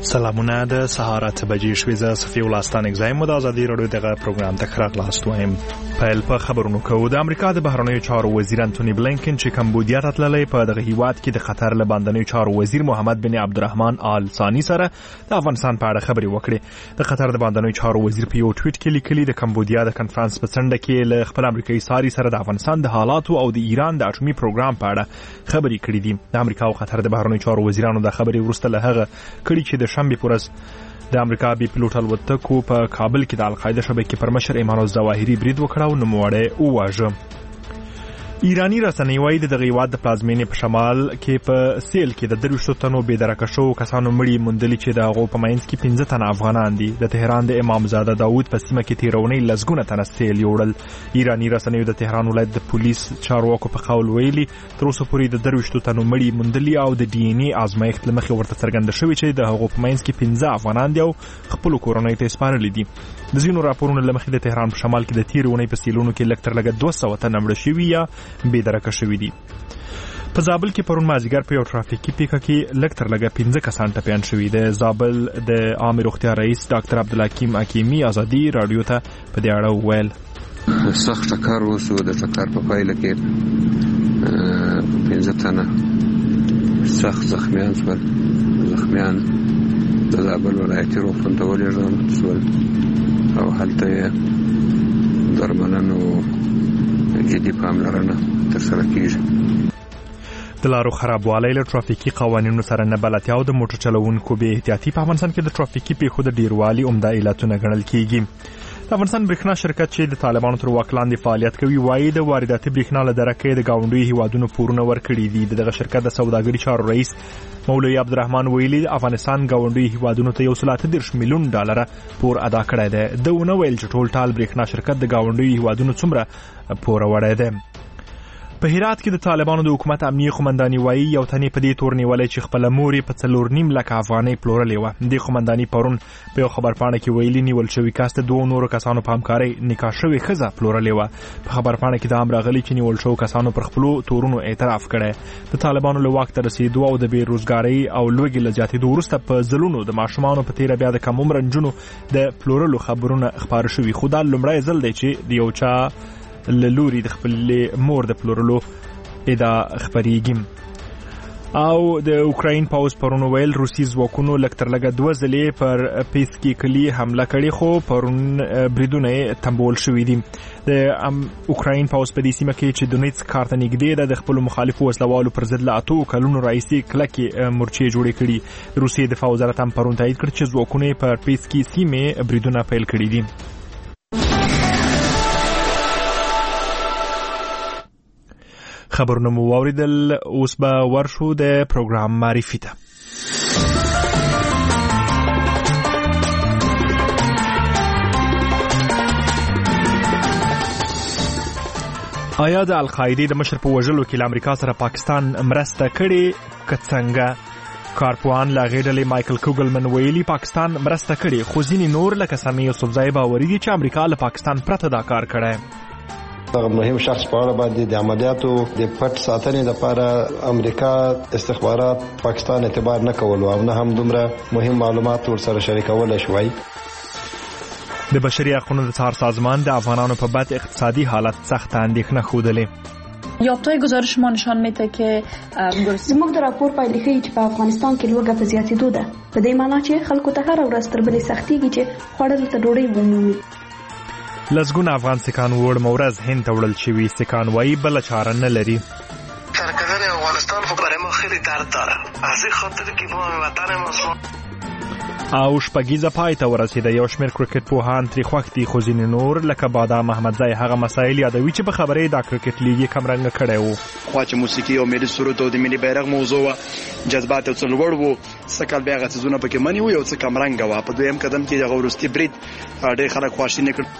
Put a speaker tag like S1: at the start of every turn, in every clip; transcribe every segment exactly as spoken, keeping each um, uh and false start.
S1: سلامونه د سهار اته بجې شوې. زه صفي الله ستانک زایم د ازادي راډیو دغه پروګرام ته ښه راغلاست وایم. پیل په خبرونو کوو. د امریکا د بهرنیو چارو وزیر انټونی بلینکن چې کمبودیا ته تللی په دغه هیواد کې د قطر له باندنیو چارو وزیر محمد بن عبدالرحمن آل ثاني سره د افغانستان په اړه خبرې وکړې. د قطر د باندنیو چارو وزیر په یو ټویټ کې لیکلي د کمبودیا د کنفرانس په څنډه کې له خپل امریکایي ساري سره د افغانستان د حالاتو او د ایران د اټومي پروګرام په اړه خبرې کړې دي. د امریکا او قطر د بهرنیو چارو وزیرانو د خبرې وروسته له هغه کړي چې د شنبې په ورځ د امریکا بي پلوټ الوتکو په کابل کې د القاعده شبکې پر مشر ایمان الظواهري برید وکړ او نوموړی وواژه. ایرانی رسنۍ وايي د دغه هیواد د پلازمینې په شمال کې په سیل کې د درویشتو تنو بې درکه شوو کسانو مړي موندلي چې د هغو په منځ کې پنځه تنه افغانان دي. د تهران د امامزاده داود په سیمه کې تیرونی لسګونه تنه سیل یوړل. ایرانی رسنۍ د تهران ولایت د پولیس چارواکو په قول ویلي تر اوسه پورې د درویشتو تنو مړي موندلي او د ډي ان اي ازمایښت له مخې ورته څرګنده شوې چې د هغو په منځ کې پنځه افغانان دي او خپلو کورنیو ته سپارلي دي. د ځینو راپورونو له مخې د تهران په شمال کې د تیرې اونۍ په سیلونو کې لږ تر لږه دوه سوه تنه مړه شوي یا بې درکه شوي دي. په زابل کې پرون مازدیګر په یو ټرافیکي پیښه کې لږ تر لږه پنځه کسان ټپیان شوي. د زابل د عامې روغتیا رئیس ډاکټر عبدالحکیم حکیمي ازادي راډیو ته په دې اړه وویل
S2: سخت ټکر وشو. د ټکر په پایله کې پنځه تنه سخت زخمیان شول. زخمیان د زابل ولایتي روغتون ته ولېږدول شول او هلته یې درملنه او جدي پاملرنه ترسره کیږي.
S1: د لارو خرابوالی له ټرافیکي قوانینو سره نه بلدتیا او د موټر چلوونکو بې احتیاطي په افغانستان کې د ټرافیکي پیښو د ډیروالي عمده علتونه ګڼل کیږي. د افغانستان برېښنا شرکت چې د طالبانو تر واک لاندې فعالیت کوي وایي د وارداتي برېښنا له درکې د ګاونډیو هیوادونو پورونه ورکړي دي. د دغه شرکت د سوداګري چارو رئیس مولوي عبدالرحمن ویلي افغانستان ګاونډیو هیوادونو ته یو سل اته دېرش میلیون ډالره پور ادا کړی دی. ده ونه ویل چې ټول ټال برېښنا شرکت د ګاونډیو هیوادونو څومره پور وړی دی. په هرات کې د طالبانو د حکومت امنیه قومنداني وایي یو تنې په دې تور نیولی چې خپله مور یې په څلور نیم لکه افغانۍ پلورلې وه. دې قومنداني پرون په یو خبرپاڼه کې ویلي نیول شوي کس د دوو نورو کسانو په همکارۍ نکاح شوې ښځه پلورلې وه. په خبرپاڼه کې دا هم راغلي چې نیول شوو کسانو پر خپلو تورونو اعتراف کړی. د طالبانو له واک ته رسېدو او د بېروزګارۍ او لوږې له زیاتېدو وروسته په ځلونو د ماشومانو په تېره بیا د کم عمره نجونو د پلورلو خبرونه خپاره شوي. خو دا لومړی ځل دی چې د یو چا له لوري د خپلې مور د پلورلو ادعا خپریږي. او د اوکراین پاوز پرون ویل روسي ځواکونو لږ تر لږه دوه ځلې پر پیسکي کلي حمله کړې خو پرون بریدونه یې تمبول شوي دي. د اوکراین پاوز په دې سیمه کې چې دونیتسک ښار ته نږدې ده د خپلو مخالفو وسلوالو پر ضد له اتو کلونو راهیسې کلکې مورچې جوړې کړي. روسیې دفاع وزارت هم پرون تایید کړ چې ځواکونه یې پر پیسکي سیمې بریدونه پیل کړي دي. خبرونه مو واوریدل. اوس به ورشو د پروګرام معرفي ته. آیا د القاعدې د مشر په وژلو کې له امریکا سره پاکستان مرسته کړې که څنګه؟ کارپوهان له هغې ډلې مایکل کوګلمن ویلي پاکستان مرسته کړې خو ځینې نور لکه سامي یوسفزای باوري دي چې امریکا له پاکستان پرته دا کار کړی.
S3: دغه مهم شخص په اړه باندې د عملیاتو د پټ ساتنې لپاره امریکا استخبارات پاکستان اعتبار نه کول او نه هم دومره مهم معلومات ورسره شریکول شوي.
S1: د بشري حقوقو د څار سازمان د افغانانو په بد اقتصادي حالت سخت اندېښنه ښودلې.
S4: یافته‌های گزارش ما نشان میده که
S5: زموږ د راپور پایلې ښیي چې په افغانستان کې لوږه په زیاتېدو ده. په دې معنی چې خلکو ته هره ورځ تر بلې سختېږي چې خوړلو ته ډوډۍ ومومي.
S1: لسګونه افغان سیکان وړ مورز هند ته وړل شوي. سیکان وایي بله چاره نه لري.
S6: سرکردن افغانستان خب برای ما خیلی درد داره. از این خاطر که ما وطن ماست.
S1: او شپږیزه پای ته ورسېده. یو شمېر کرکټ پوهان ترې خوښ دي خو ځینې نور لکه بادام احمدزی هغه مسایل یادوي چې په خبره یې دا کرکټ لیګ یې کمرنګه کړی و.
S7: خوا چې موسیقي او ملي سرود او د ملي بیرغ موضوع وه جذبات یو څه لوړ وو. څه کال بیا هغه څیزونه پکې منې وو یو څه کمرنګه وه. په دویم قدم کې هغه وروستي برید ډېر خلک خواشیني کړ.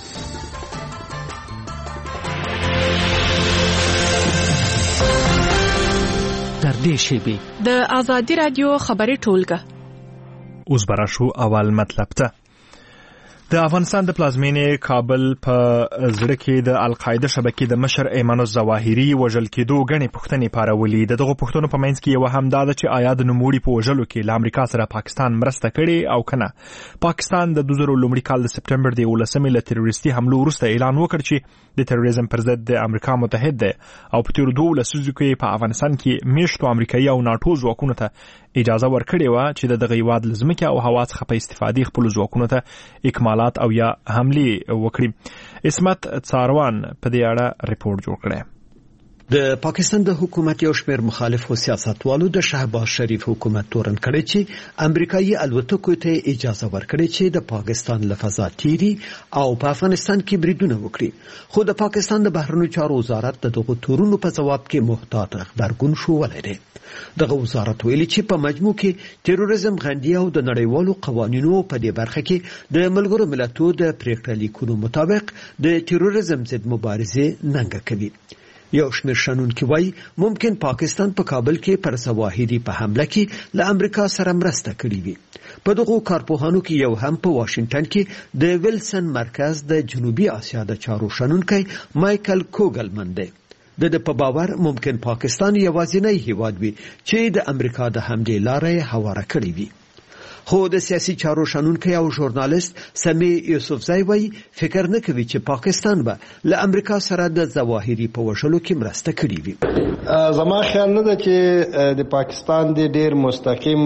S8: در دې شیبې
S4: د ازادي رادیو خبري ټولګه.
S1: اوس به راشو اول مطلب ته. د افغانستان د پلازمینې کابل په زړه کې د القاعده شبکې د مشر ایمن الظواهري وژل کېدو غنې پوښتنې پارولې. د دغه پوښتنو په منځ کې یو هم دا ده چې آیا د نوموړي په وژلو کې له امریکا سره پاکستان مرسته کړې او کنه. پاکستان د دوه زره لومړي کال د سپټمبر د یولسمې له تروریستي حملو وروسته اعلان وکړ چې د تروریزم پر ضد د امریکا متحد دی او په تیر دوه لسیزو کې په افغانستان کې میشتو امریکایي او ناټو ځواکونو ته اجازه ورکړې و چې د دغه هیواد له ځمکې او هوا څخه په استفادې خپل ځواکونو ته اکمالات او یا حملې وکړي. عصمت څاروان په دې اړه ریپورت جوړ کړی.
S9: د پاکستان د حکومت یو شمېر مخالفو سیاستوالو د شهباز شریف حکومت تورن کړی چې امریکایي الوتکو ته اجازه ورکړي چې د پاکستان له فضا تیری او په افغانستان کې بریدونه وکړي. خو د پاکستان د بهرنیو چارو وزارت دغه تورونو په جواب کې محتاط خبرګون شو ولري. دغه وزارت ویلي چې په مجموع کې تروریزم غندي او د نړیوالو قوانینو په دې برخه کې د ملګرو ملتونو د پریکړې لیکونو مطابق د تروریزم ضد مبارزه ننګه کوي. یو شمېر شنونکي وایي ممکن پاکستان په کابل کې پر ظواهري په حمله کې له امریکا سره مرسته کړې وي. په دغه کارپوهانو کې یو هم په واشنگټن کې د ویلسن مرکز د جنوبي اسیا د چارو شنونکي مایکل کوګلمن دی. د په باور ممکن پاکستان یوازینی هیواد وي چې د امریکا د حملې لارې هواره کړې وي. خو د سیاسي چارو شنونکي او ژورنالیست سمی یوسفزئی وایي فکر نه کوي چې پاکستان به له امریکا سره د ظواهري په وژلو کې مرسته کړې وي.
S3: زما خیال نه ده چې د پاکستان د ډیر مستقیم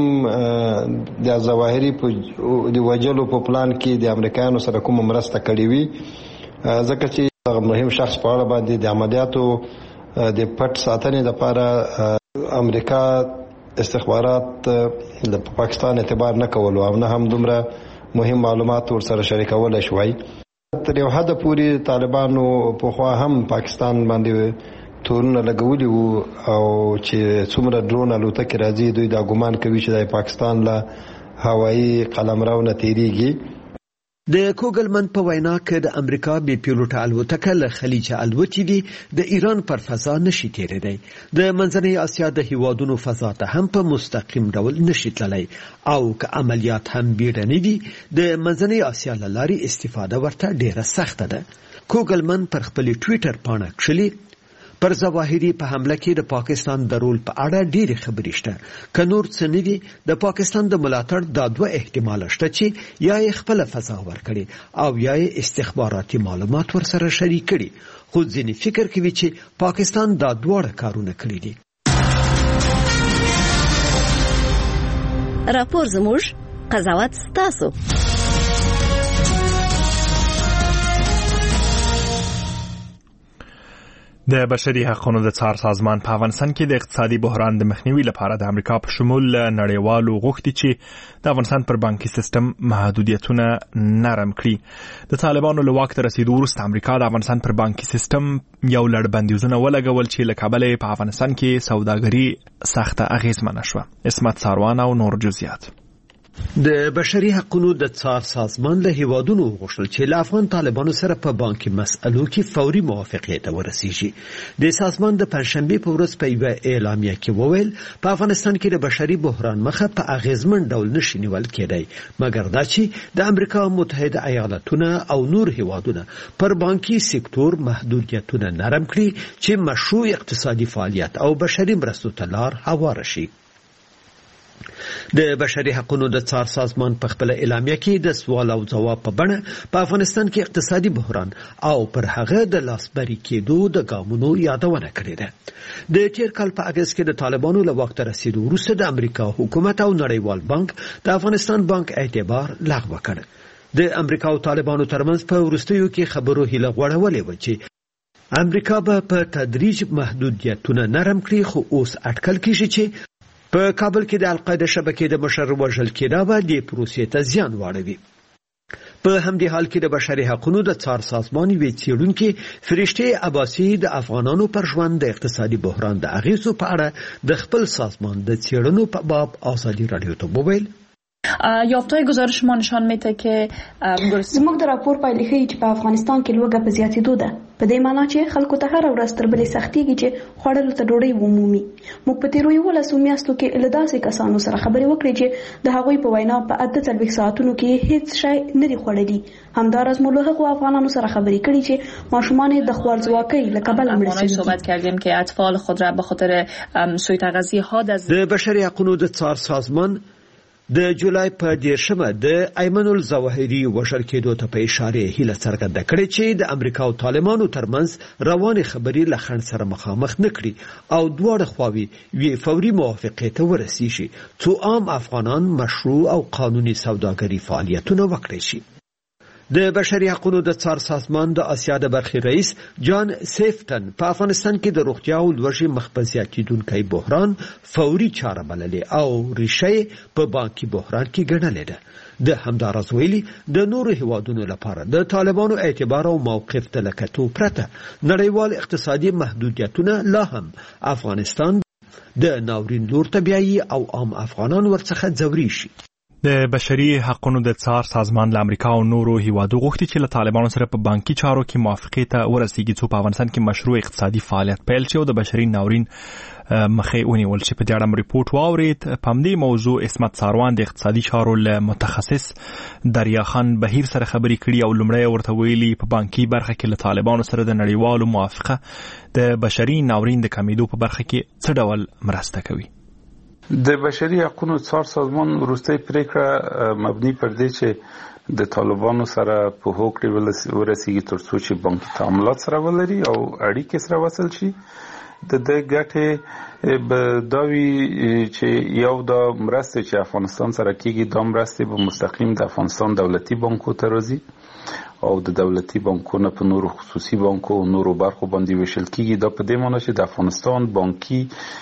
S3: د ظواهري په د وژلو په پلان کې د امریکایانو سره کوم مرسته کړې وي، ځکه چې مهم شخص په اړه باندې د عملیاتو د پټ ساتنې لپاره امریکا استخبارات د پاکستان اعتبار نه کول او نه هم دومره مهم معلومات ورسره شریکول شوي. تر یو حد پورې طالبانو په خوا هم پاکستان باندې تورونه لګولي وو او چې څومره ډرون الوتکې راځي دوی دا ګمان کوي چې د پاکستان له هوایي قلمروونه تیریږي.
S9: د کوګلمن په وینا کې د امریکا بي پیلوټه الوتکه له خلیج الوتي دي د ایران پر فضا نشي تیریدای. د منځنۍ اسیا د هیوادونو فضا ته هم په مستقیم ډول نشي تللی او که عملیات هم بیړني دي د منځنۍ اسیا له لارې استفاده ورته ډیره سخته ده. کوګلمن پر خپل ټویټر پاڼه کښلي پر ظواهري په حمله کې د پاکستان د رول په اړه ډېرې خبرې شته. که نور څه نه وي د پاکستان د ملاتړ دا دوه احتمال شته چې یا یې خپله فضا ورکړي او یا یې استخباراتي معلومات ورسره شریک کړي. خو ځینې فکر کوي چې پاکستان دا دواړه کارونه کړي دي.
S10: راپور زموږ، قضاوت ستاسو.
S1: د بشري حقوقو د څار سازمان په افغانستان کې د اقتصادي بحران د مخنیوي لپاره د امریکا په شمول نړیوالو غوښتي چې د افغانستان پر بانکي سیستم محدودیتونه نرم کړي. د طالبانو له واک ته رسیدو وروسته امریکا د افغانستان پر بانکي سیستم یو لړ بندیزونه ولګول چې له کبله په افغانستان کې سوداګري سخته اغیزمنه شوه. عصمت څاروان او نور جزئیات.
S9: د بشري حقوقو د څار سازمان له هیوادونو غوښتل چې له افغان طالبانو سره په بانکي مسألو کې فوري موافقې ته ورسیږي. د سازمان د پنځشنبه په ورځ په یوه اعلامیه کې وویل په افغانستان کې د بشري بحران مخه په اغیزمن ډول نشي نیول کېدای، مګر دا چې د امریکا متحده ایالاتونه او نور هیوادونه پر بانکي سکتور محدودیتونه نرم کړي چې مشروع اقتصادي فعالیت او بشري مرستو ته لار هواره شي. د بشري حقوقو د څار سازمان په خپل اعلامیه کې د سوال او جواب په بڼه په افغانستان کې اقتصادي بحران او پر هغه د لاسبري کېدو د ګامونو یادونه کړې ده. د تیر کال په اگست کې د طالبانو له واک ته رسیدو وروسته د امریکا حکومت او نړیوال بانک د افغانستان بانک اعتبار لغوه کړ. د امریکا او طالبانو ترمنځ په وروستیو کې خبرو هیله غوړولې و چې امریکا به په تدریج محدودیتونه نرم کړي، خو اوس اټکل کیږي چې په کابل کې د القاعده شبکې د مشر وژل کېدا به د پروسې ته زیان واړوي. په همدې حال کې د بشري حقوقو د څار سازمان وی څېړونکي فرشته عباسی د افغانانو پر ژوند د اقتصادي بحران د اغیزو په اړه د خپل سازمان د څېړنو په باب ازادي رادیو ته وویل
S4: یافته‌های گزارش ما نشان میده که
S5: زموږ د راپور پایلې ښیي چې په افغانستان کې لوږه په زیاتېدو ده، په دې معنی چې خلکو ته هره ورځ تر بلې سختېږي چې خوړلو ته ډوډۍ ومومي. موږ په تېرو یولسو میاشتو کې له داسې کسانو سره خبرې وکړې چې د هغوی په وینا په اته څلوېښت ساعتونو کې هیڅ شی نه دي خوړلي. همداراز مو له هغو افغانانو سره خبرې کړې چې ماشومان یې د خوارځواکۍ له کبله مړه شوي دي.
S4: صحبت کردیم که اطفال خود را به خاطر سوء تغذیه ها
S9: د بشري حقوقو د څار سازمان د جولای په دیرشمه د ایمن الظواهري وژل کېدو ته په اشاره هیله څرګنده کړې چې د امریکا او طالبانو ترمنځ روانې خبرې له خنډ سره مخامخ نه کړي او دواړه خواوې وی فوري موافقې ته ورسیږي څو عام افغانان مشروع او قانوني سوداګري فعالیتونه وکړي شي. د بشري حقوقو د څار سازمان د آسیا د برخې رئیس جان سیفټن په افغانستان کې د روغتیا او لوږې مخ په زیاتېدونکی بحران فوري چاره بللې او ریښه په بانکي بحران کې ګڼلې ده. د همداراز ویلي د نورو هیوادونو لپاره د طالبانو اعتبار او موقف ته لکتو پرته نړیوال اقتصادي محدودیتونه لا هم افغانستان د ناورین لور ته بیایي او عام افغانان ورڅخه ځوري شي.
S1: د بشري حقوقو د څار سازمان له امریکا او نورو هیوادو غوښتي چې له طالبانو سره په بانکي چارو کې موافقې ته ورسیږي څو په افغانستان کې مشروع اقتصادي فعالیت پیل شي او د بشري ناورین مخې ونیول شي. په دې اړه ریپورت واورید. په همدې موضوع عصمت ساروان د اقتصادي چارو له متخصص دریا خان بهیر سره خبرې کړي او لومړی ورته ویلي په بانکي برخه کې له طالبانو سره د نړیوالو موافقه د بشري ناورین د کمیدو په برخه کې څه ډول مرسته کوي.
S11: د بشري حقوقو څار سازمان وروستۍ پریکړه مبني پر دې چې د طالبانو سره په هوکړې ورسیږي ترڅو چې بانکي تعاملات سره ولري او اړیکې سره وصل شي. د دې ګټې به دا وي چې یو دا مرسته چې افغانستان سره کیږي دا مرسته به مستقیم د افغانستان دولتي بانکو ته راځي او د دولتي بانکونو په نورو خصوصي بانکو او نورو برخو باندې ویشل کیږي. دا په دې معنی چې د افغانستان بانکي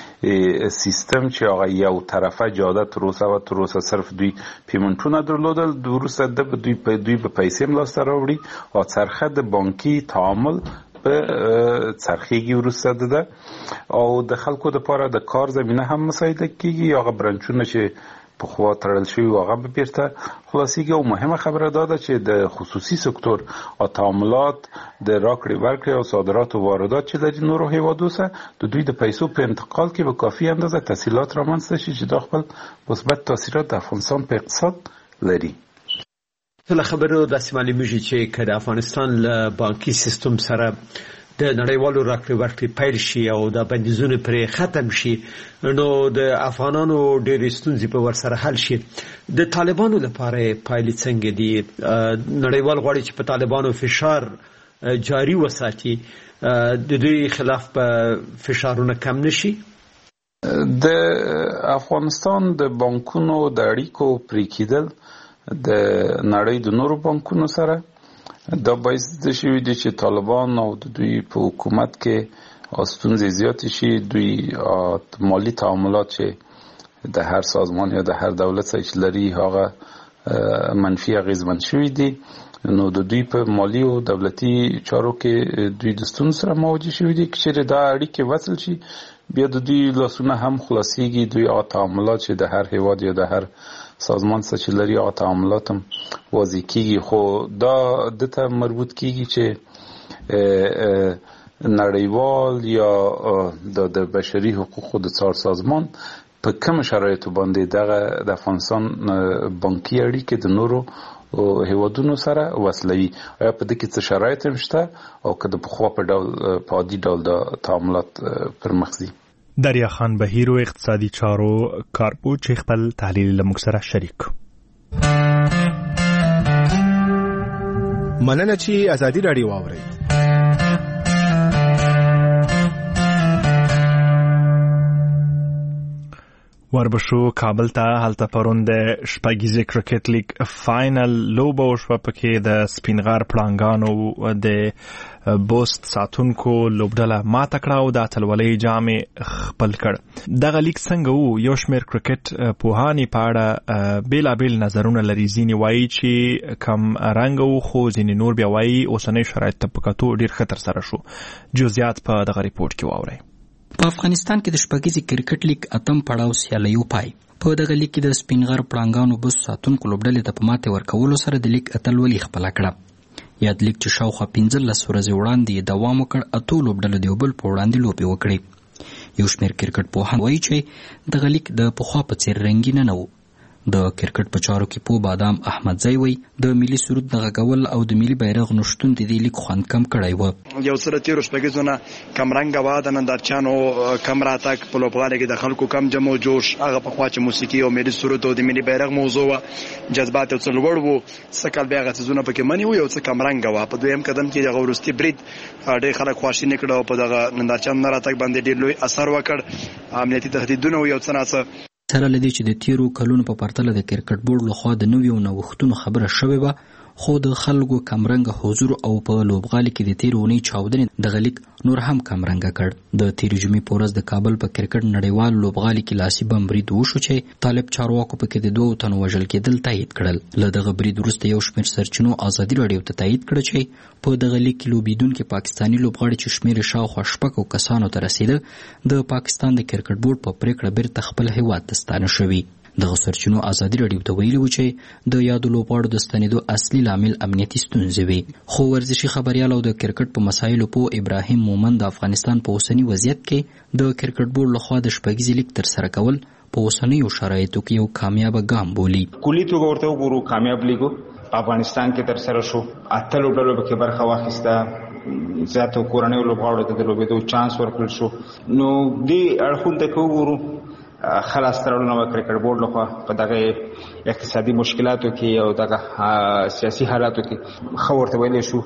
S11: سیستم چې هغه یو طرفه جاده تر اوسه و تر اوسه صرف دوی پیمنټونه درلودل، وروسته د دوی په دوی په پیسې ملاسته راوړي او څرخه د بانکي تعامل په څرخیږي وروسته ده او د خلکو لپاره د کار زمینه هم مساعده کیږي. هغه برانچونه چې په خوا تړل شوی هغه به بیرته خلاصیږي او مهمه خبره دا ده چې د خصوصي سکتور او تعاملات د راکړې ورکړې او صادرات او واردات چې لري نورو هیوادو سره د دوی د پیسو په انتقال کې به کافي اندازه تسهیلات رامنځته شي چې دا خپل مثبت تاثیرات د افغانستان په اقتصاد لري.
S9: له خبرو داسې معلومیږي چې که د افغانستان له بانکي سیستم سره د نړیوالو راکړې ورکړې پیل شي او د بندیزونو پرې ختم شي نو د افغانانو ډېرې ستونزې به ورسره حل شي. د طالبانو لپاره پایلې څنګه دي؟ نړیوال غواړي چې په طالبانو فشار جاري وساتي، د دوی خلاف په فشارونه کم نشي.
S11: د افغانستان د بانکونو د اړیکو پرې کېدل د نړۍ د نورو بانکونو سره دا باعث د شوی دی چې طالبان او د دوی په حکومت کې ستونزې زیاتې شي. دوی مالی تعاملات چې د هر سازمان یا د هر دولت سره چې لري هغه منفي اغیزمن شوی دی نو د دوی په مالی او دولتي چارو کې دوی د ستونزو سره مواجه شوی دي. چې دا اړیکې وصل شي بیا د دوی لاسونه هم خلاصيږي. دوی هغه تعاملات چې د هر هیواد یا د هر سازمان سره چې لري هغه تعاملات هم واضح کیږي. خو دا دته مربوط کیږي چې نړیوال یا د بشري حقوقو د څار سازمان په کوم شرایطو باندې دغه د افغانستان بانکي اړیکې د نورو هیوادونو سره وصلوي. آیا په دې کې څه شرایط هم شته او که د پخوا په ډول په عادي ډول د تعاملات پر مخ ځي؟
S1: دریا خان بهیر و اقتصادي چارو کارپو چې خپل تحلیل له موږ سره شریک.
S12: مننه چې ازادي راډیو واورئ.
S1: وربشو کابل ته هلته پرون د شپږیزې کرکټ لیګ فاینل لوبه وشوه. پکې د سپینغار پړانګانو د بوست ساتونکو لوبډله ماته کړه او د اتلولۍ جام خپل کړ. دغه لیګ څنګه وو؟ یو شمېر کرکټ پوهانې په اړه بېلابېل نظرونه لري. ځینې وایي چې کم رنګه وو خو ځینې نور بیا وایي اوسنۍ شرایط ته په کتو ډېر ښه ترسره شو. جزئیات په دغه ریپورټ کې واورئ.
S13: په افغانستان کې د شپږیزې کرکټ لیګ اتم پړاو سیالیو پای. په دغه لیګ کې د سپینغر پړانګانو بس ساتونکو لوبډلې ته په ماتې ورکولو سره د لیګ اتلولي خپله کړه. یاد لیګ چې شاوخوا پنځلس ورځې وړاندې یې دوام وکړ، اتو لوبډلو د یو بل په وړاندې لوبې وکړې. یو شمېر کرکټ پوهان وایي چې دغه لیګ د پخوا په څېر رنګینه نه و. د کرکټ په چارو کې پوه بادام احمدزی وایي د ملي سرود د غږول او د ملي بیرغ نشتون د دې لیګ خوند کم کړی و.
S7: یو څه د تېرو شپږیزو نه کمرنګه وه، د نندارچیانو کم راتګ، په لوبغالي کې د خلکو کم جمع و جوش، هغه پخوا چې موسیقي او ملي سرود او د ملي بیرغ موضوع وه، جذبات یو څه لوړ وو، څه کال بیا هغه څیزونه پکې منې وو، یو څه کمرنګه وه. په دویم قدم کې دغه وروستي برید ډېر خلک خواشیني کړه او په دغه نندارچیانو نه راتګ باندې ډېر لوی اثر وکړ. امنیتي تهدیدونه و یو څه ناڅه.
S13: سره له دې چې د تیرو کلونو په پرتله د کرکټ بورډ لخوا د نویو نوښتونو خبره شوې وه، خو د خلکو کمرنګه حضور او په لوبغالي کې د تیرو اونۍ چاودنې دغه لیګ نور هم کمرنګه کړ. د تیرې جمعې په ورځ د کابل په کرکټ نړیوال لوبغالي کې لاسي بم برید وشو چې طالب چارواکو پکې د دوو تنو وژل کېدل تایید کړل. له دغه برید وروسته یو شمېر سرچینو ازادي راډیو ته تایید کړه چې په دغه لیګ کې لوبېدونکي پاکستاني لوبغاړي چې شمېر یې شاوخوا شپږو کسانو ته رسېده، د پاکستان د کرکټ بورډ په پرېکړه بیرته خپل هېواد ته ستانه شوي. دغه سرچینو ازادي راډیو ته ویلي و چې د یادو لوبغاړو د ستنېدو اصلي لامل امنیتي ستونزې وي. خو ورزشي خبریال او د کرکټ په مسایلو پوه ابراهیم مومن د افغانستان په اوسني وضعیت کې د کرکټ بورډ لخوا د شپږیزې لیګ ترسره کول په اوسنیو شرایطو کې یو کامیابه ګام بولي.
S14: کلي توګه ورته وګورو کامیاب لیګ په افغانستان کې ترسره شو، اته لوبډلو پکې برخه واخیسته، زیاتو کورنیو لوبغاړو ته د لوبېدو چانس ورکړل شو. نو دې اړخونو ته که وګورو خلاص تړلونه و کرکټ بورډ لخوا په دغه اقتصادي مشکلاتو کې او دغه سیاسي حالاتو کې ښه ورته ویلی شو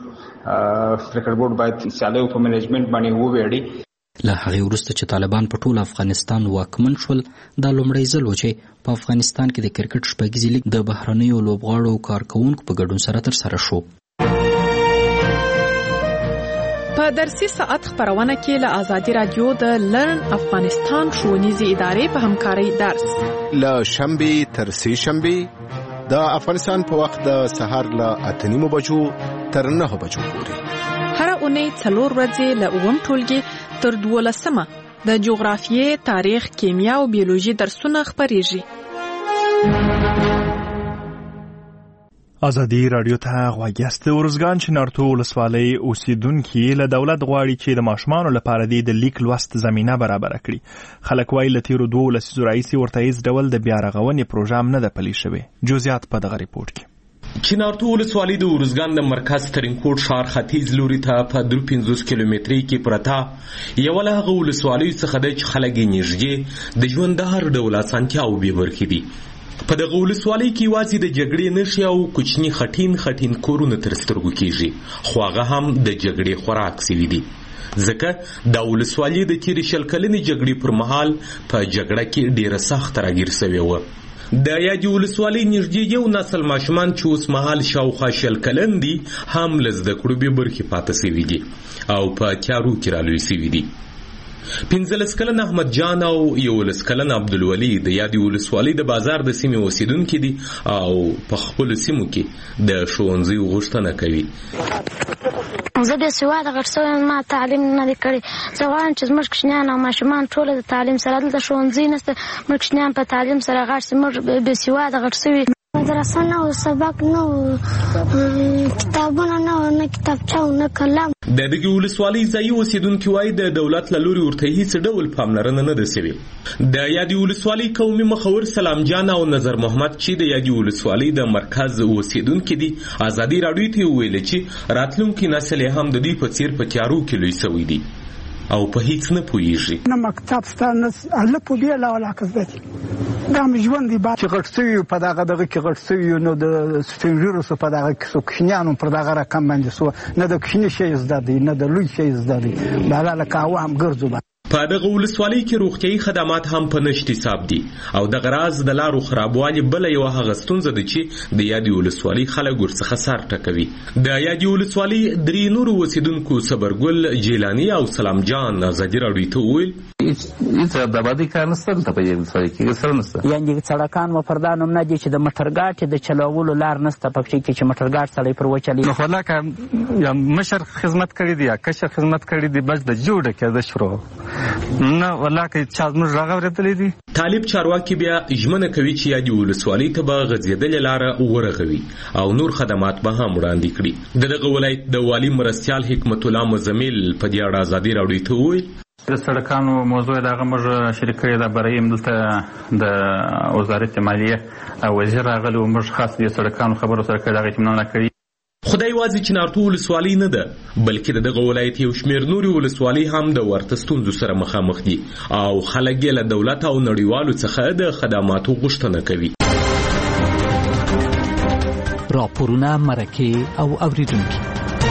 S14: کرکټ بورډ باید سیالیو په منیجمنټ باندې وویاړي.
S13: له هغې وروسته چې طالبان په ټول افغانستان واکمن شول، دا لومړی ځل و چې په افغانستان کې د کرکټ شپږیزې لیګ د بهرنیو لوبغاړو او کارکوونکو په ګډون سره ترسره شو.
S15: په درسي ساعت خبرونه کې له آزادي رادیو د لرن افغانستان ښوونیزې ادارې په همکارۍ درس
S12: له شنبې تر سې شنبې د افغانستان په وخت د سهار له اته نیمو بجو تر نهو بجو پورې
S15: هره اونۍ څلور ورځې له اووم ټولګي تر دولسمه د جغرافیې، تاریخ، کیمیا او بیولوژي درسونه خپریږي.
S1: ازادي راډیو ته غوږ یاست. ورزګان چنارتو ولسوالۍ اوسیدونکي له دولت غواړي چې د ماشومانو لپاره د لیک لوست زمینه برابره کړي. خلک وایي له تیرو دوو لسیزو راهیسې ورته هیڅ ډول د بیا رغونې پروژه هم نه ده پلي شوې. جزئیات په دغه ریپورټ کې.
S16: چنارتو ولسوالۍ د ورزګان د مرکز ترینکوټ ښار ختیځ لوري ته په درې پنځوس کیلومترۍ کې پرته یوه له هغو ولسوالیو څخه ده چې خلک یې نږدې د ژوند د هر ډول اسانتیاوو بې برخې دي. په دغه ولسوالۍ کې یوازې د جګړې نښې او کوچني خټین خټین کورونه تر سترګو کېږي، خو هغه هم د جګړې خوراک سوي دي، ځکه دا ولسوالۍ د تېرې شل کلنې جګړې پر مهال په جګړه کې ډېره سخته راګیر سوې وه. د یادې ولسوالۍ نږدې یو نسل ماشومان چې اوس مهال شاوخوا شل کلن دي هم له زده کړو بې برخې پاته سوي دي او په تیارو کې رالوی سوي دي. پنځلس کلن احمد جان او یولس کلن عبدالولي د یادې ولسوالۍ د بازار د سیمې اوسیدونکي دي او په خپلو سیمو کې د ښوونځیو غوښتنه کوي.
S17: زه بې سواده غټ شوی یم، ما تعلیم نه دی کړی. زه غواړم چې زموږ کوچنیان او ماشومان ټوله د تعلیم سره، دلته ښوونځي نشته، موږ کوچنیان په تعلیم سره غټ شي، موږ بې سواده غټ شوي. مدرسه نه و، سبق نه و، کتابونه نه و، نه کتابچه و، نه قلم.
S16: د دغې ولسوالۍ ځایي اوسیدونکي وایي د دولت له لوري ورته هیڅ ډول پاملرنه نه ده سوې. د یادې ولسوالۍ قومي مخور سلام جان او نظر محمد چې د یادې ولسوالۍ د مرکز اوسیدونکي دي، ازادي راډیو ته وویل چې راتلونکي نسل یې هم د دوی په څیر په تیارو کې لوی سوی دي او په هیڅ نه پوهیږي.
S18: نه مکتب شته، نه الله په بېله ولاکه زده دي. دا مې ژوند دی چې غټ سوي په دغه دغه کې غټ سوي، نو د سپین ږیرو سو په دغه کې سو کوچنیانو پر دغه رقم باندې سو، نه د کوچني شی زده دی، نه د لوی شی زده دی، بهله لکه عوام ګرځو.
S16: په دغه ولسوالۍ کې روغتیايي خدمات هم په نشت حساب دي او دغه راز د لارو خرابوالي بله یوه هغه ستونزه ده چې د یادې ولسوالۍ خلک ورڅخه سر ټکوي. د یادې ولسوالۍ درې نورو اوسیدونکو صبرګل جیلاني او سلام جان ازادي راډیو ته وویل
S19: هیڅ د آبادۍ کار نشته دلته په دې ولسوالۍ کې، سره نشته.
S20: یعنې سړکان مو پر دا نوم نه دي چې د موټرګاټ د چلولو لار نشته په پکې کې چې موټرګاټ سړی پر وچلي.
S21: نو خلاکه یا مشر خدمت کړی دی یا کشر خدمت کړی دی، بس د جوړه کې د شروع نه والله که چا زموږ غږ اورېدلی دی.
S16: طالب چارواکي بیا ژمنه کوي چې یادې ولسوالۍ ته به غځېدلې لاره ورغوي او نور خدمات به هم وړاندې کړي. د دغه ولایت د والي مرستیال حکمت الله مزمل په دې اړه ازادي راډیو ته وویل
S21: د سړکانو موضوع دغه موږ شریک کړې ده. برای دلته د وزارت مالیه وزیر راغلی و، موږ خاص د سړکانو خبرو سره کړې دغه اطمینان کړی.
S16: خدای یوازې چنارتو ولسوالۍ نه ده بلکې د دغه ولایت یو شمېر نورې ولسوالۍ هم د ورته ستونزو سره مخامخ دي او خلک یې له دولت او نړیوالو څخه د خدماتو غوښتنه کوي.
S8: راپورونه، مرکې او اوریدونکي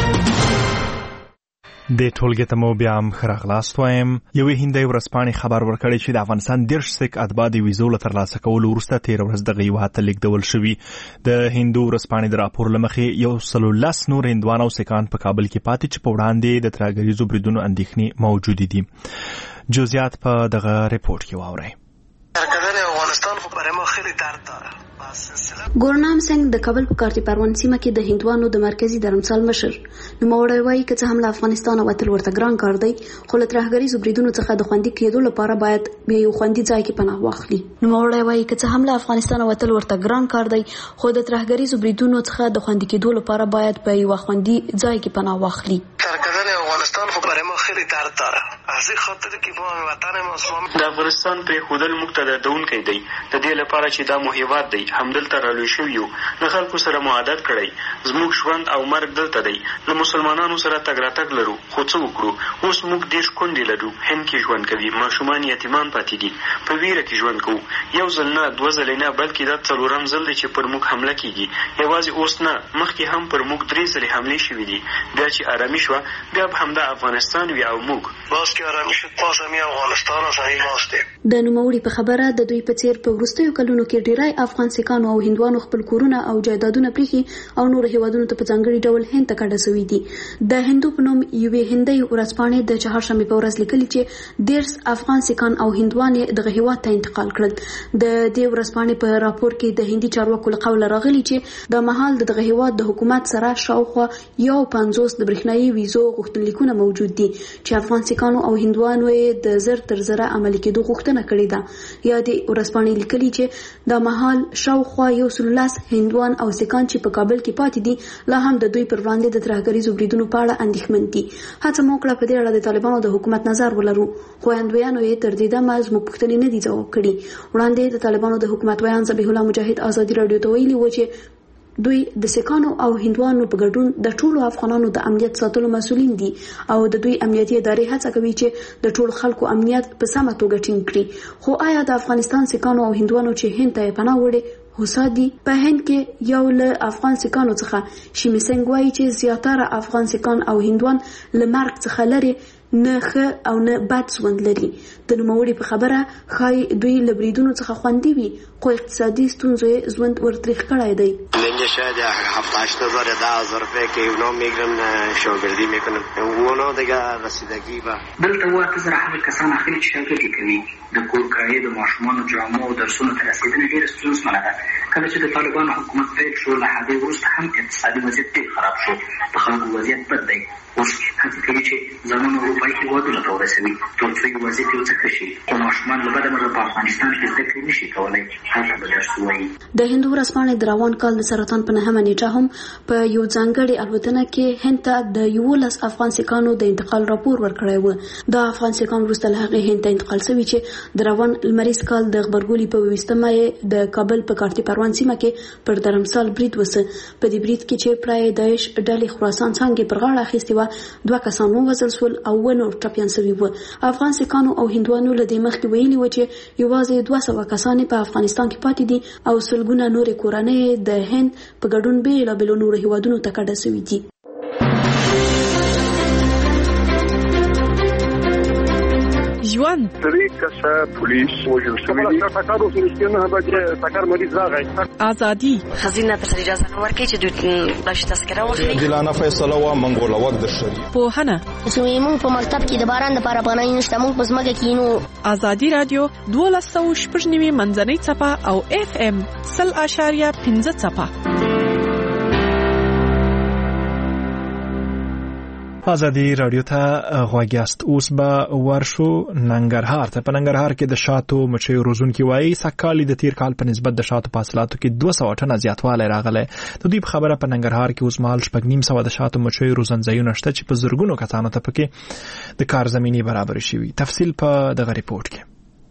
S1: د ټولګې ته مو بیا هم ښه راغلاست وایم. یوې هندۍ ورځپاڼې خبر ورکړی چې د افغانستان دېرش سیک اتباع د ویزو له ترلاسه کولو وروسته تېره ورځ دغه هېواد ته لیږدول شوي. د هندو ورځپاڼې د راپور له مخې یو سل او لس نور هندوان او سیکان په کابل کې پاتې چې په وړاندې د ترهګریزو بریدونو اندېښنې موجودې دي. جزئیات په دغه ریپورټ کې واورئ.
S5: ګورنام سنگ د کابل په کارتي پروان سیمه کې د هندوانو د مرکزی درمسال مشر نوموړی وایي که څه هم له افغانستان وتل ورته ګران کار دی خو له ترهګریزو بریدونو څخه د خوندي کېدو لپاره باید بیا یو خوندي ځای کې پناه واخلي. نوموړی وایي که څه هم له افغانستان وتل ورته ګران کار دی خو د ترهګریزو بریدونو څخه د خوندي کېدو لپاره باید په یو خوندي ځای کې پناه واخلي.
S6: افغانستان خو برای ما خیلی درد داره. از این خاطر که ما وطن ما
S22: د افغانستان پرې ښودل موږ ته د دونکی دی د دې لپاره چې دا مو هېواد دی همدلته رالوی شوي یو له خلکو سره مو عادت کړی زموږ ژوند او مرګ دلته دی له مسلمانانو سره تګ راتګ لرو خو څه وکړو اوس موږ دېرش کونډې لرو هند کې ژوند کوي ماشومان یتیمان پاتې دي په ویره کې ژوند کوو یو ځل نه دوه ځلې نه بلکې دا څلورم ځل دی چې پر موږ حمله کېږي یوازې اوس نه مخکې هم پر موږ درې ځلې حملې شوي دي بیا چې ارامي شوه بیا به همدا افغانستان وي او موږ
S6: باز که ارامي شد باز همې افغانستان صحیح ماستیم.
S5: د نوموړي په خبره د دوی په څیر په وروستیو کلونو کې ډیری افغان سیکانو او هندوانو خپل کورونه او جایدادونه پریښي او نور هیوادونو ته په ځانګړي ډول هند ته کډه شوي دي. د هندو په نوم یوې هندۍ ورځپاڼې د چهارشنبې په ورځ لیکلي چې دېرش افغان سیکان او هندوان یې دغه هیواد ته انتقال کړل. د دې ورځپاڼې په راپور کې د هندي چارواکو له قوله راغلي چې د مهال د دغه هیواد د حکومت سره شاوخوا یو پنځوس د برېښنایي ویزو غوښتنلیکونه موجود دي چې افغان سیکانو او هندوانو یې د زر تر زره عملي کېدو غوښتنه کړې ده. یا د ورځپاڼې لیکلي چې د مهال شاوخوا یو سل لس هندوان او سیکان چې په کابل کې پاتې دي لا هم د دوی پر وړاندې د ترهګریزو بریدونو په اړه اندېښمن دي. هڅه مو وکړه په دې اړه د طالبانو د حکومت نظر ولرو خو هندویانو یې تر دې دمه زموږ پوښتنې نه دي ځواب کړي. وړاندې د طالبانو د حکومت ویان ذبیح الله مجاهد ازادي راډیو ته ویلي و چې دوی د سیکانو او هندوانو په ګډون د ټولو افغانانو د امنیت ساتلو مسؤلین دي او د دوی امنیتي ادارې هڅه کوي چې د ټولو خلکو امنیت په سمه توګه ټینګ کړي. خو آیا د افغانستان سیکانو او هندوانو چې هند ته پناه وړي هوسا دي؟ په هند کې یو له افغان سیکانو څخه شیمی سنگ وایي چې زیاتره افغان سیکان او هندوان له مرګ څخه لري نه ښه او نه بد ژوند لري. د نوموړي په خبره ښایي دوی له بریدونو څخه خوندي وي خو اقتصادي ستونزو یې ژوند ورتریخ کړی دی.
S23: لنجه شاید هفت هشت هزار یا ده هزار روپیه که اونا میگیرن شاگردی میکنن اونا دیگه رسیدگی به
S24: دلته اووه اته زره هغه کسان اخلي چې شاګردي کوي د کور کرایې د ماشومانو جامو او درسونو ته رسېدنه ډېره ستونزمنه ده. کله چې د طالبانو حکومت پیل شو له هغې وروسته هم اقتصادي وضعیت ډېر خراب شو د خلکو وضعیت بد دی. اوس هڅه کوي چې ځانونه اروپایي هېوادونو ته ورسوي تر څو یې وضعیت یو څه ښه شي خو ماشومان له بده مرغه په افغانستان کې زده کړې نشي کولی هلته به درس ووایي.
S5: د هندو ورځپاڼې د روان کال د سرطان په نهمه نیټه هم په یو ځانګړې الوتنه کې هند ته د یولس افغان سیکانو د انتقال راپور ورکړی و. دا افغان سیکان وروسته له هغې هند ته انتقال شوي چې د روان لمریز کال د غبرګولي په اوویشتمه یې د کابل په کارتي پروان سیمه کې پر درمسال برید وسه. په دې برید کې چې پرای داعش ډلې خراسان څانګې پر غاړه اخیستې وه دوه کسان ووژل شول او اووه نور ټپیان شوي وو. افغان سیکانو او هندوانو له دې مخکې ویلي وو چې یوازې دوه سوه کسان په افغانستان کې پاتې دي او سلګونه نورې کورنۍ د هند په ګډون بېلابېلو نورو هیوادونو ته کډه شوي دي.
S15: ژوند
S25: درې کسه پولیس وژل شوي دي. ټکر اوس رښتیا نه بچې ټکر مریض راغی.
S15: ازادي
S26: خزینه ته اجازه نه ورکړي چې دوی داسې تذکره واخلي.
S27: عادلانه فیصله وه منګوله وک د شریف
S15: پوهنه
S17: زموږ په مکتب کې د باران لپاره پناه نشته موږ په ځمکه کې نو.
S15: ازادي راډیو دولس سوه شپږ نوي منځنۍ څپه او اف ام سل اشاریه پنځه څپه.
S1: ازادي رادیو ته غواګاست. اوس به ورشو ننګرهار ته. په ننګرهار کې د شاتو مچیو روزونکي وایي سږکال د تیر کال په نسبت د شاتو په حاصلاتو کې دوه سوه ټنه زیاتوالی راغلی. د دوی په خبره په ننګرهار کې اوس مهال شپږ نیم سوه د شاتو مچیو روزنځایونه شته چې په زرګونو کسانو ته پکې د کار زمینې برابرې شوي. تفصیل په دغه ریپورت کې.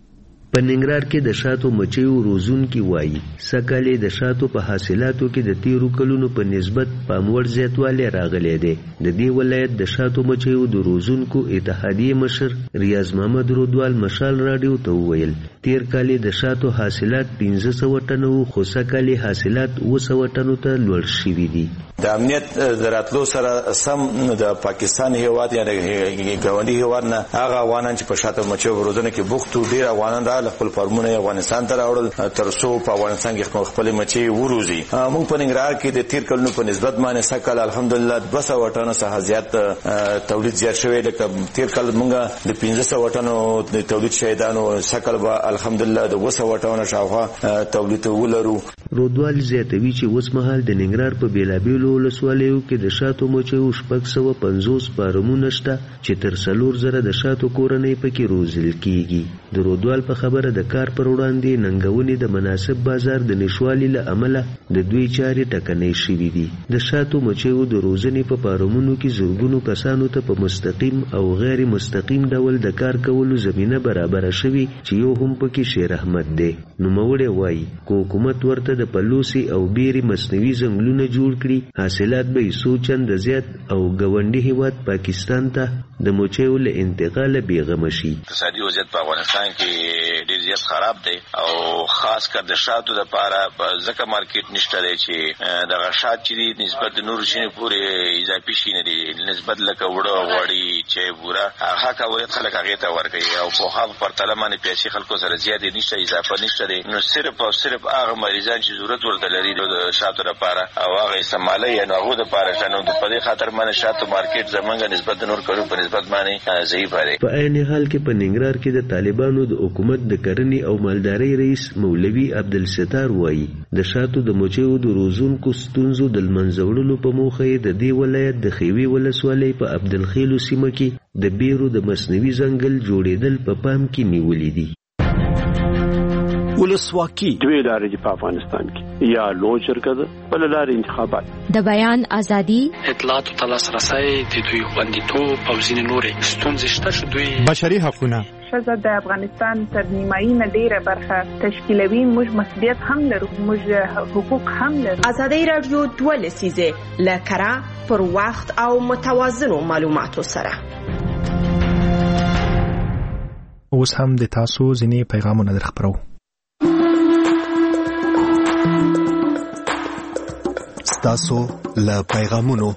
S2: په ننګرهار کې د شاتو مچیو روزونکي وایي سږکال د شاتو په حاصلاتو کې د تیرو کلونو په نسبت پاموړ زیاتوالی راغلی دی. د دې ولایت د شاتو مچیو د روزونکو اتحادیې مشر ریاض محمد رودوال مشال راډیو ته وویل تیر کال د شاتو حاصلات پنځه سوه ټنه وو، خو سږکال حاصلات اوه سوه ټنو ته لوړ شوي دي.
S3: د امنیت د راتلو سره سم د پاکستان هیواد یا د ګاونډي هیواد نه هغه افغانان چې په شاتو مچیو روزنه کې بوخت ډیر افغانان را خپل فارمونه افغانستان ته راوړل تر څو په افغانستان کې خپل مچي وروزي. موږ په ننګرهار کې د تیر کلونو په نسبت باندې سږکال الحمدلله دوه سوه ټنو څخه زیات تولید زیات شوی. لکه تیر کال موږ د پنځه سوه ټنو د تولید شهیدانو سږکال به الحمدلله د اوه سوه ټنو شاوخوا تولید ولرو.
S2: رودوال زیاتوي چې اوس مهال د ننګرهار په بیلابیلو ولسوالیو کې د شاتو مچیو شپږ سوه پنځوس فارمونه شته چې تر څلور زره د شاتو کورنۍ پکې روزل کیږي. د رودوال په خبره د کار پر وړاندې ننګونې د مناسب بازار د نشوالي له امله د دوی چارې ټکنۍ شوي دي. د شاتو مچیو د روزنې په فارمونو کې زرګونو کسانو ته په مستقیم او غیر مستقیم ډول د کار کولو زمینه برابره شوي چې یو هم پکې شیر احمد دی. نوموړی وایي که حکومت ورته د پلوسي او بیري مصنوعي ځنګلونه جوړ کړي حاصلات به یې څو چنده زیات او ګاونډي هیواد پاکستان ته د مچیو له انتقاله بېغمه شي.
S4: اقتصادي وضعیت په افغانستان کې ډېر زیات خراب دی او خاص کر د شاتو دپاره ځکه مارکیټ نشته دی چې دغه شات چې دي نسبت د نورو شینو پورې اضافي شي نه دي. نسبت لکه وړه غوړي چای بوره هغه کاوریت خلک هغې ته ورکوي او پوهه په پرتله باندې پیسې خلکو سره زیاتې نشته، اضافه نشته دی. نو صرف او صرف هغه مریضان چې ضرورت ورته لري د شاتو دپاره او هغه استعمالوي نو هغو دپاره ښه. نو په دې خاطر باندې شاتو مارکیټ زمونږ نسبت د نور کلو په نسبت باندې ضعیف دی.
S2: په عین حال کې په ننګرهار کې د طالبانو د حکومت د کرنې او مالدارۍ رئیس مولوي عبدالستار وایي د شاتو د مچیو د روزونکو ستونزو د لمنځه وړلو په موخه یې د دې ولایت د خیوي ولسوالۍ په عبدالخیلو سیمه کې د بیرو د مصنوعي ځنګل جوړېدل په پام کې نیولي دي.
S7: ولسواکي دوی لارې دي په افغانستان کې، یا لوی جرګه ده بل لارې انتخابات.
S9: د بیان ازادي،
S10: اطلاعاتو ته لاسرسی، د دوی خوندیتوب او ځینې نورې ستونزې شته چې دوی
S11: بشري حقونه
S28: ښځه د افغانستان تر نیمایي نه ډېره برخه تشکیلوي. موږ مسؤلیت هم لرو، موږ حقوق هم لرو.
S29: ازادي راډیو دوه لسیزې له کره پر وخت او متوازنو معلوماتو سره.
S1: اوس هم د تاسو ځینې پیغامونه در خپرو.
S30: تاسو له پیغامونو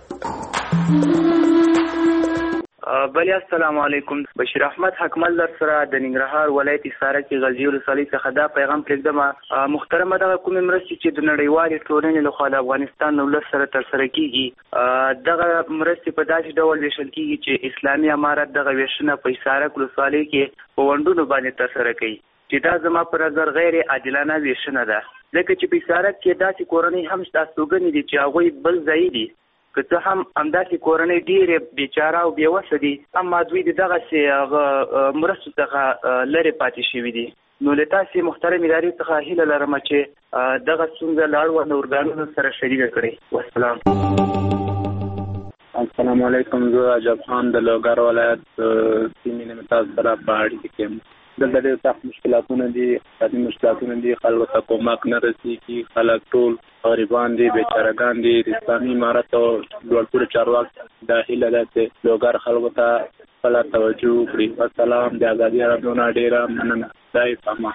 S31: بلی السلام علیکم. بشیر احمد حکمل در سره د ننګرهار ولایت حصارک کې غزنی ولسوالۍ څخه دا پیغام پرېږدم. محترمه دغه کومې مرستې چې د نړیوالې ټولنې لخوا د افغانستان د ولس سره ترسره کیږي دغه مرستې په داسې ډول ویشل کیږي چې اسلامي امارت دغه ویشنه په حصارک ولسوالۍ کې په ونډونو باندې ترسره کوي چې دا زما په نظر غیر عادلانه ویشنه ده. ځکه چې په حصارک کې داسې کورنۍ هم شته استوګنې دي چې هغوی بل ځای دي، که څه هم همداسې کورنۍ ډېرې بېچاره او بېوسه دي، اما دوی د دغسې هغه مرستو څخه لرې پاتې شوي دي. نو له تاسې محترم ادارې څخه هیله لرم چې دغه ستونزه له اړونده ارګانونو سره شریکه کړئ. والسلام.
S32: السلام علیکم. زه عجب خان د لوګر ولایت سیمې نه تاسو سره په اړیکه کې یم. دلته ډېر سخت مشکلاتونه دي، اقتصادي مشکلاتونه دي، خلکو ته کومک نه رسېږي، خلک ټول غریبان دي، بیچارهګان دي. د اسلامي امارت او لوړپوړي چارواکو دا هیله ده چې لوګر خلکو ته خپله توجه وکړي. والسلام. د ازادي راډیو نه ډېره مننه. خدای پامان.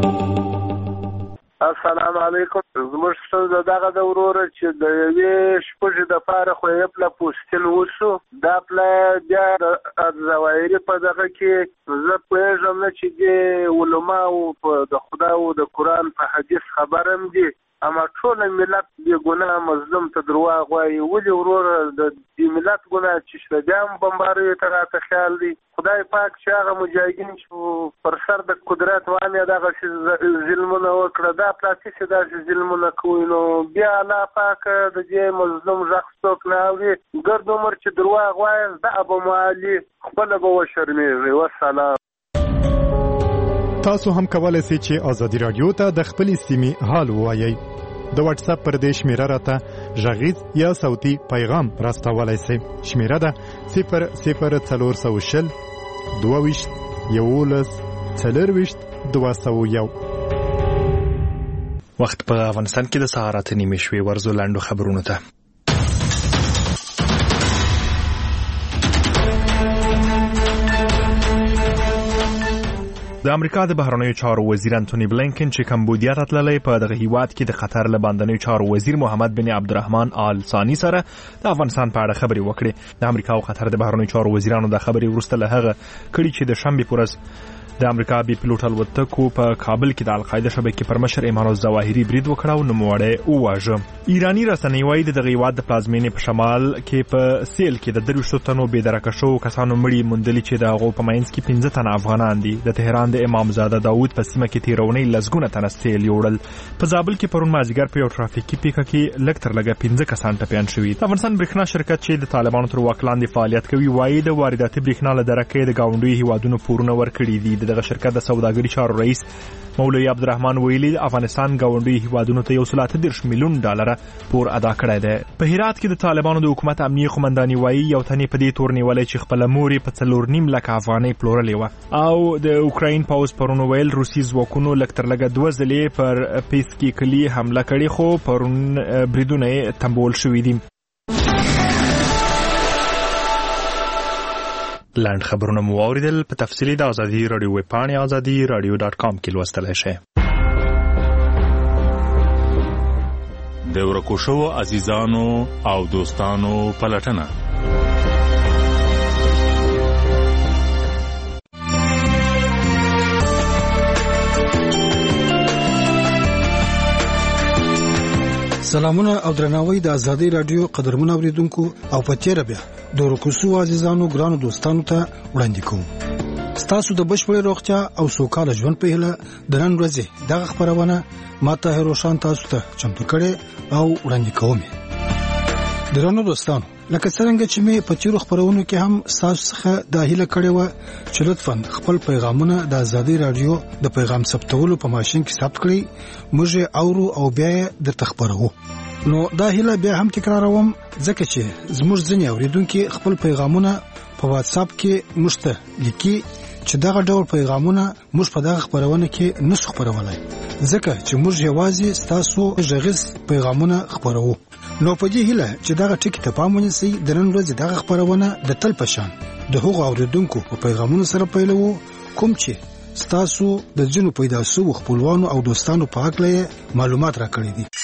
S33: السلام علیکم. زموږ ستونزه دغه ده وروره چې د یوې شپږې دپاره خو یې پله پوستین وشو، دا پله بیا ظواهري په دغه کې زه پوهېږم نه چې دې علماو د خدای او د قرآن په حدیث خبر هم دي اما ټول ملت بې ګناه مظلوم ته درواغ وایي. ولې وروره د دې ملت ګناه چې شته بیا هم بمباریو ته راته خیال دی. خدای پاک چې هغه مجاهدین چې پر سر د قدرت وانه دغه ظلمونه وکړه دا پلاسي چې داسې ظلمونه کوي نو بیا الله پاک د دې مظلوم غږ څوک نه اوري. ګرد عمر چې درواغ وایي د ابو معالي خپله به وشرمېږي. والسلام.
S30: تاسو هم کولای شئ چې ازادي رادیو ته د خپلې سیمې حال ووایئ. د واتس اپ پر دې شمیره راته غږیز یا صوتي پیغام راستولای شئ. شمیره ده صفر صفر څلور سوه شل دوه ویشت یولس څلرویشت دوه سوه یو.
S1: وخت په افغانستان کې د سهار اته نیمې شوې. ورزو لاندو خبرونو ته. د امریکا د بهرنیو چارو وزیر انټونی بلینکن چې کمبودیا ته تللی په دغه هیواد کې د قطر له باندنیو چارو وزیر محمد بن عبدالرحمن آل ثاني سره د افغانستان په اړه خبرې وکړې. د امریکا او قطر د بهرنیو چارو وزیرانو د خبرې وروسته له هغه کړي چې د شنبې په ورځ د امریکا بي پلوټ الوتکو په کابل کې د القاعده شبکې پر مشر ایمان الظواهري برید وکړ او نوموړی وواژه. ایرانی رسنۍ وايي د دغه هیواد د پلازمینې په شمال کې په سیل کې د درویشتو تنو بېدرکه شوو کسانو مړي موندلي چې د هغو په منځ کې پنځه تنه افغانان دي. د تهران د امامزاده داود په سیمه کې تیرونی لسګونه تنه سیل یوړل. په زابل کې پرون مازدیګر په یو ټرافیکي پیښه کې لږ تر لږه پنځه کسان ټپیان شوي. د افغانستان برېښنا شرکت چې د طالبانو تر واک لاندې فعالیت کوي وايي د وارداتي برېښنا له درکې د ګاونډیو هیوادونو پورونه ورکړي دي. دغه شرکت د سوداګري چارو رئیس مولوی عبدالرحمن ویلي افغانستان ګاونډي هیوادونو ته یو سل اته دېرش میلیون ډالر پور ادا کړی دی. په هرات کې د طالبانو د حکومت امنیه قومنداني وايي یو تن په دې تور نیولې چې خپل مور په څلور نیم لک افغانۍ پلورلې و. او د اوکراین پاوز پرون ویل روسي ځواکونو لږ تر لږه دوه ځلې پر پیسکي کلی حمله کړې خو پرون بریدونه تمبول شوي دي. لاند خبرونه مو اوریدل. په تفصیلی د ازادي رادیو ویب پاڼې ازادي رادیو ډاټ کام کې لوستلی شئ.
S6: د ورکو شوو عزیزانو او دوستانو پلټنه.
S8: سلامونه او درناوی د ازادي رادیو قدرمن اوریدونکو او په تیر بیا د ورکوسو عزیزانو ګرانو دوستانو ته وړاندې کوم. ستاسو د بشپړې روغتیا او سوکاله ژوند په هیله د نن ورځې دغه خبرونه ماته هروشان تاسو ته چمتو کړي او وړاندې کوم. درنو دوستانو لکه څنګه چې مې په تیرو خبرونو کې هم تاسو څخه د هیله کړې و چې لطفاً خپل پیغامونه د ازادي رادیو د پیغام ثبتولو په ماشين کې ثبت کړئ. موږ اورو او بیا د تخبرو. نو دا هیله بیا هم تکراروم ځکه چې زموږ ځینې اوریدونکو خپل پیغامونه په واتس اپ کې مشته لیکي چې دغه ډول پیغامونه موږ په دغه خبرونه کې نشو خبرولای ځکه چې موږ یوازې تاسو غږیز پیغامونه خبرو. نو په دې هیله چې دغه ټکی ته پام ونیسئ د نن ورځې دغه خبرونه د تل په شان د هغو اوریدونکو په پیغامونو سره پیلوو کوم چې تاسو د جنو پیدا شو خپلوانو او دوستانو په اړه معلومات راکړي دي.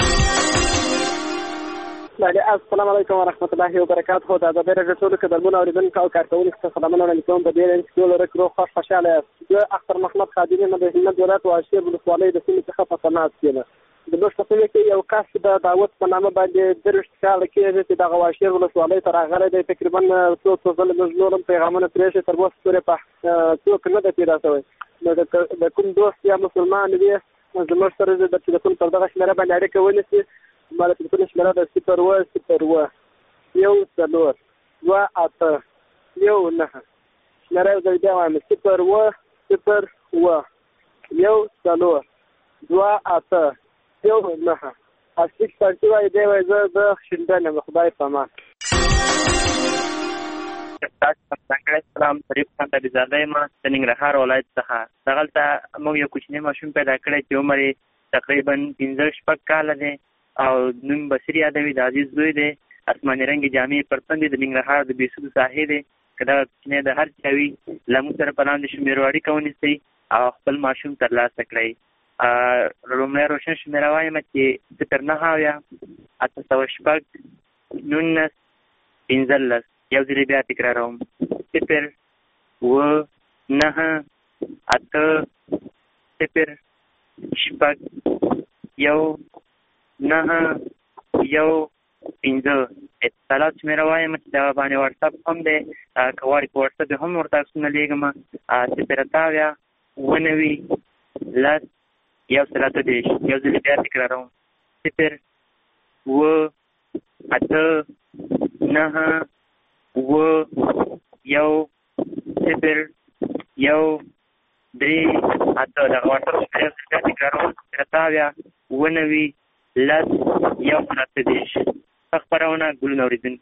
S9: السلام علیکم ورحمۃ اللہ وبرکاتہ. دا د بیره ټول کډمونه اوریدونکو او کارکونکو ته سلامونه علیکم. د دې انسټیټیوټ لپاره کړو خوش خوشاله یم. اختر محمد خادمی نه د هند ولایت او اشیر ولسوالۍ د سیمې څخه په تناس کېده. د دوه شپې کې یو کس د دعوت په نامه باندې درشت کال کې چې د غواشیر ولسوالۍ تر هغه د تقریبا څو څو ځله مجلورم پیغامونه پرېښه تر اوسه پورې په څوک نه د پیدا شوی. د کوم دوست یا مسلمان دی زموږ سره د ټلیفون پر دغه شمیره باندې اړیکه ونیسي. ما د ټلیفون شمیره د صفر اوه صفر اوه یو څلور دوه اته یو نهه شمیره یو ځل بیا وایم صفر اوه صفر اوه یو څلور دوه اته یو نهه. اصلي پارتي وایي دی وایي زه د شینډن یم. خدای په امان.
S11: سلام شریف خان تبیزاده یم د ننګرهار ولایت څخه. دغلته موږ یو کوچنی ماشوم پیدا کړی چې عمر یې تقریبا پنځه شپږ کاله دی او نوم بصیر یادوي. د عزیز زوی دی. اسماني رنګې جامې پر تن دي. د ننګرهار د بېسودو ساحې دی. که دغه کوچنی د هر چا وي له موږ سره په لاندې شمېرو اړیکه ونیسئ او خپل ماشوم ترلاسه کړئ. لومړی روشن شمېره وایم چې صفر نهه اویا اته سوه شپږ نولس پنځلس. یو ځل بیا تکراروم صفر اوه نهه اته صفر شپږ یو نهه یو پنځه اتصالات شمېره وایم چې دغه باندې واټساپ هم دی، که غواړي په واټساپ هم ورته عکسونه لېږم. صفر اته اویا اووه نوي لس یو سل اته دېرش. یو ځل بیا تکراروم: صفر اووه اته نهه اووه یو صفر یو درې اته. دغه واټساپ شمېره یو ځل بیا تکراروم: صفر اته اویا اووه نوي لس یو سل اته دېرش. خبرونه ګلونه اوریدونکي،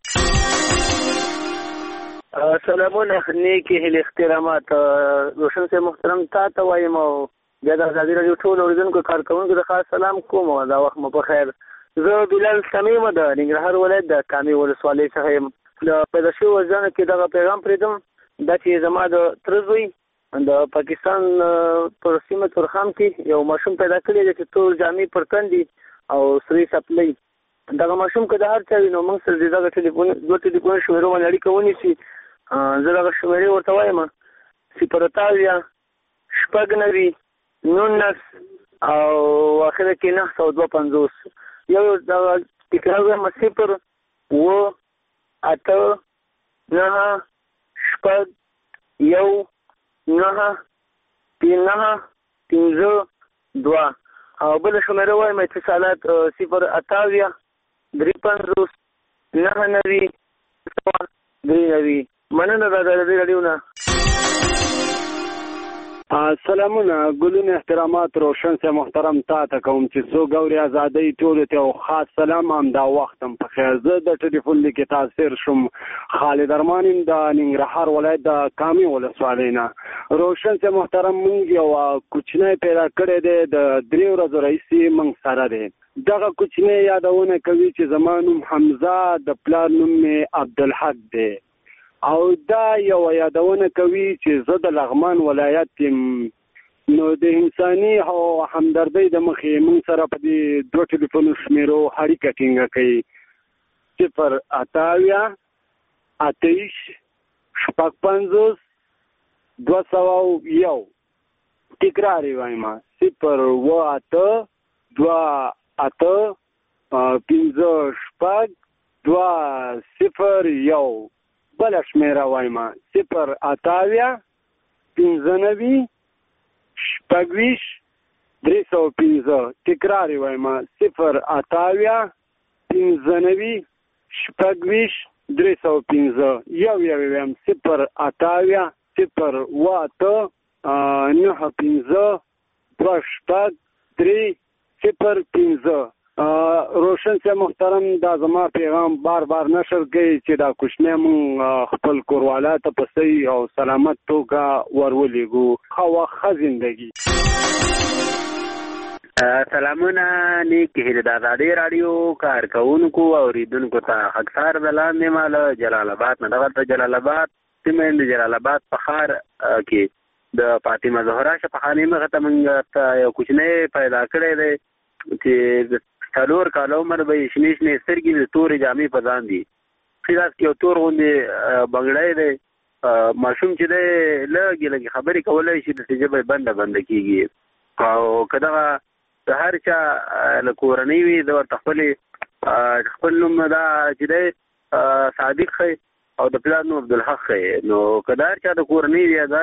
S5: سلامونه، نیکې هیلې احترامات. روشن صاحب محترم تا ته وایم او بیا د ازادي راډیو ټول اوریدونکو کارکوونکو د خاص سلام کوم. دا وخت مو په خیر. زه بلال سمیم د ننګرهار ولایت د کامې ولسوالۍ څخه یم. د پیدا شوي وژنه کې دغه پیغام پرېږدم، دا چې زما د تره زوی د پاکستان پر سیمه تورخم کې یو ماشوم پیدا کړی دی چې تور جامې پر تندي او سرې څپلۍ. دغه ماشوم که د هر چا وي نو موږ سره د دغه ټلیفون دوه ټلیفون شمېرو باندې اړیکه ونیسي. زه دغه شمېرې ورته وایم: صفر اته اویا شپږ نوي نولس او اخره کې نهه سوه دوه پنځوس. یو دغه تکرار وایم: صفر اووه اته نهه شپږ یو نهه نهه پنځه دوه. او بله شمېره وایم اتصالات صفر اته اویا درې پنځوس نهه نوي سوه درې نوي. مننه د ازادي راډیو نه.
S12: سلامونه، ګلونه احترامات. روشن صاحب محترم تا ته کوم چې څوک اوري ازادۍ ټولو ته یو خاص سلام. همدا وخت هم په خیر. زه د ټلیفون لیکې تاثیر شم خالد ارمان یم د ننګرهار ولایت د کامې ولسوالۍ نه. روشن صاحب محترم، موږ یو کوچنی پیدا کړی دی، د درې ورځو راهیسې موږ سره دی. دغه کوچنی یادونه کوي چې زما نوم حمزه، د پلار نوم مې عبدالحق دی. او دا یو یادونه کوي چې زه د لغمان ولایت یم. نو د انساني او همدردۍ د مخې موږ سره په دې دوه ټلیفونو شمېرو اړیکه ټینګه کوي: صفر اته اویا اته ویشت شپږ پنځوس دوه سوه یو. تکرار یې وایم: صفر اووه اته دوه اته پنځه شپږ دوه صفر یو. بله شمېره وایم: صفر اته اویا پنځه نوي شپږ ویشت درې سوه پنځه. تکرار یې وایم: صفر اته اویا پنځه نوي شپږ ویشت درې سوه پنځه. یو یو یې وایم: صفر اته اویا صفر اووه اته نهه پنځه دوه شپږ درې صفر پنځه. روشن صاحب محترم، دا زما پیغام بار بار نشر کوي چې دا کوچنی مونږ خپل کوروالا ته په صحیح او سلامت توګه ورولېږو. ښه وخت، ښه زندګي.
S5: سلامونه، نیکې هیلې د ازادي راډیو کارکوونکو او اوریدونکو ته. خاکسار د لاندې ما له جلال آباد نه. دغلته جلال آباد سیمه د جلال آباد په ښار کې د فاطمه زهرا شفاخانې مخې ته موږ ته یو کوچنی پیدا کړی دی چې څلور کاله عمر به یې شنې شنې سترګې د تورې جامې په ځان دي. ښه داسې یو تور غوندې بنګړی دی. ماشوم چې دی لږې لږې خبرې کولی شي، داسې ژبه یې بنده بنده کېږي. او که دغه د هر چا له کورنۍ وي، د ورته خپلې خپل نوم دا چې دی صادق ښی او د پلار نوم عبدالحق ښی. نو که د هر چا د کورنۍ وي